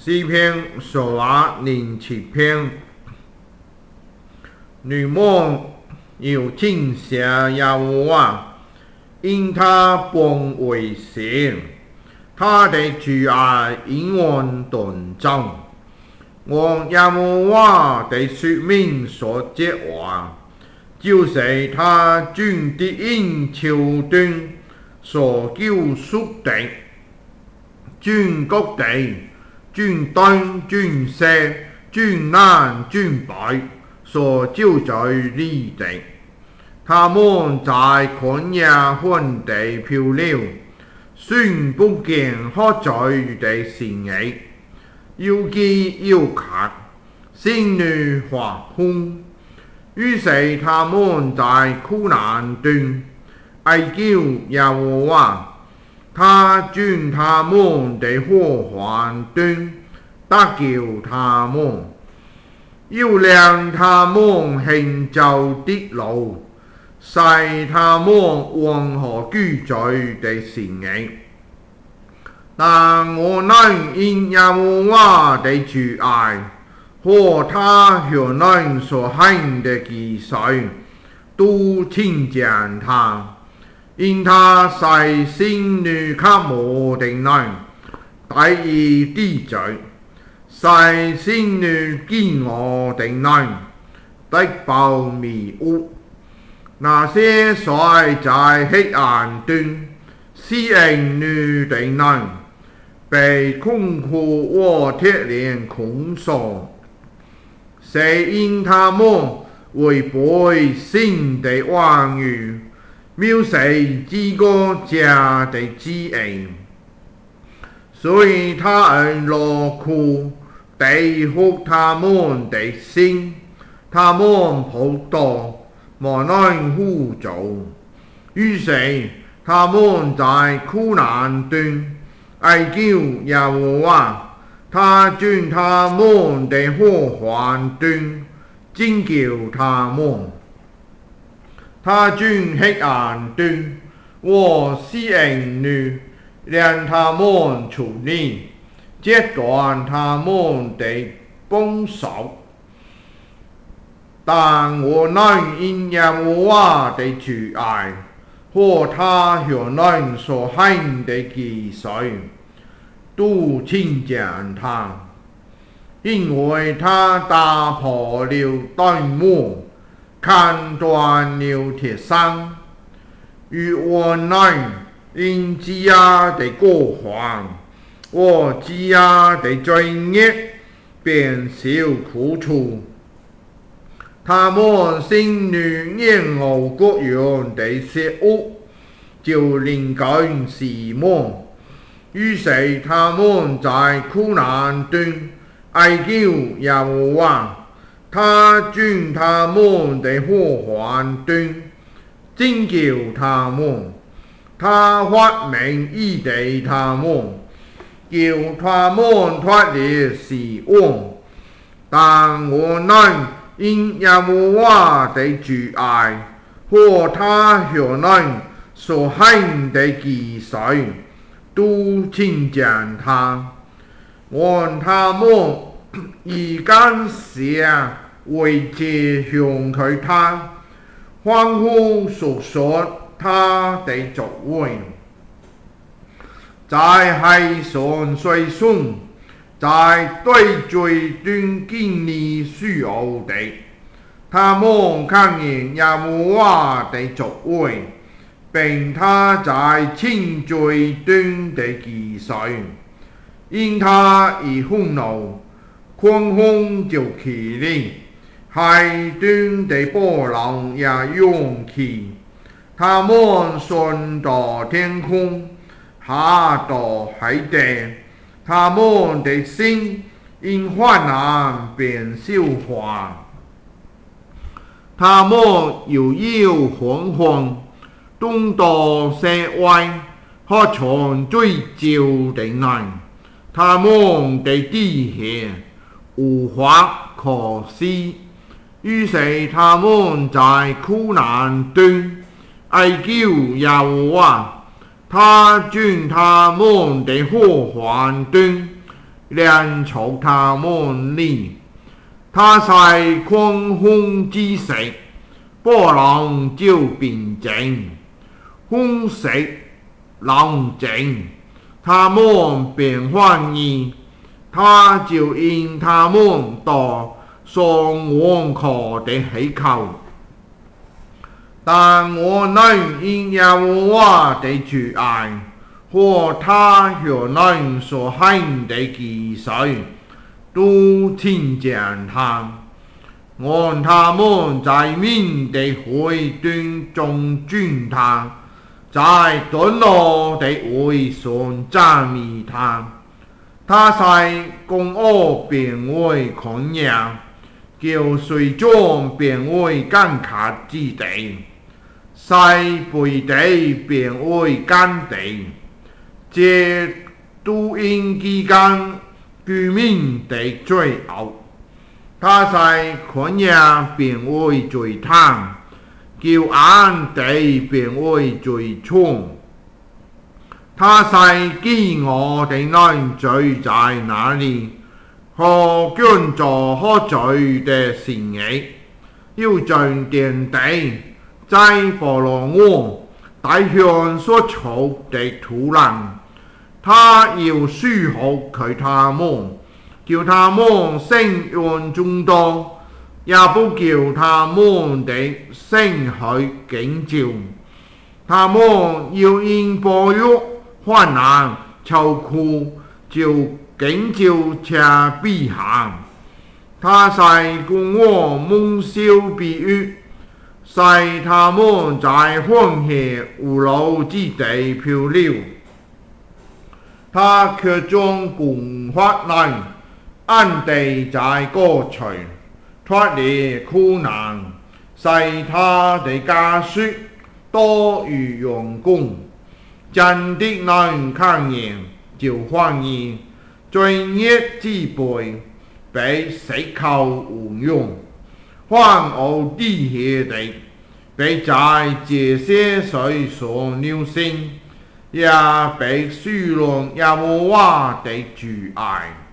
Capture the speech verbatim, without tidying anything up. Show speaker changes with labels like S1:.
S1: 诗篇所拿零七篇，女梦有敬下耶和华，因他本为善，他的主爱永远短暂。我耶和华的说明所结话，就是他尊的因朝端所救赎的，尊各地。尊东尊西尊南尊北所招在你的，他們在曠野旱地漂流，雖不見可在的善意，要飢要渴，心裏發昏。於是他們在苦難中哀叫耶和華。他將他們的禍患中得救他們，要讓他們行走的路，使他們往何居在的善意。但我能因耶和華的主愛和他向人所行的奇事，都稱讚他。因他使心裏渴慕的人得以得罪，使心裏飢餓的人得飽美物。那些睡在黑暗中死人裏的人，被困苦和鐵鏈捆鎖，是因他們違背神的話語，藐視這個家的旨意，所以他很勞苦地服他們的心，他們仆倒，無能扶助。於是他們在苦難中哀叫耶和華，他將他們的禍患中拯救他們。他將黑暗中和死人裏讓他們出離，截斷他們的幫手。但我能因耶和華的主愛和他向人所行的奇事，都稱讚他，因為他打破了斷幕，砍斷了鐵繩，與我能因自家的過犯和自家的罪孽變少苦楚。他們心裏厭惡各樣的邪惡，就靈感死亡。於是他們在苦難中哀叫耶和華，他將他們的禍患中拯救他們，他發明醫治他們，叫他們脫離死亡。但我能因耶和華的主愛和他向人所行的奇事，都稱讚他，按他們以感謝為祭向給他，歡呼述說他的作為。在海上水中，在對罪中經歷需要的，他們看見耶和華的作為，並他在清罪中的奇事。因他一憤怒，狂風就起來，海中的波浪也湧起，他們上到天空，下到海底，他們的心因患難變消化。他們搖搖晃晃，東倒西歪，好像醉酒的人。他們的底下無法可施，於是他們在苦難中哀叫耶和華，他將他們的禍患中量求他們力。他在狂風之時，波浪就平靜，風息冷靜，他們便歡喜。他就因他們多所望可的祈求。但我能因耶和華的慈愛和他向人所行的奇事，都聽見他，按他們在民的會中中尊他，在尊老的會上讚美他。他在公惡變為曠野，叫水中變為乾涸之地，使肥地變為乾地。這都因其間居民的罪惡。他在曠野變為水塘，叫暗地變為水涌。他在飢餓的人聚在那裡，和捐助喝醉的心意，又將田地在波羅我大象所求的土壤。他要舒服佢他們，叫他們生養眾多，也不叫他們的生去景照。他們要因暴雨患難愁苦，就景照且避寒。他在供我蒙羞比喻，使他們在荒野無路之地漂流。他卻將供發難，安地在歌唱，脫離苦難，使他的家屬多如陽光。真的人看見就歡喜，罪孽之輩被死寇污用，患惡地下的被在這些水所流星，也被輸入耶和華的慈愛。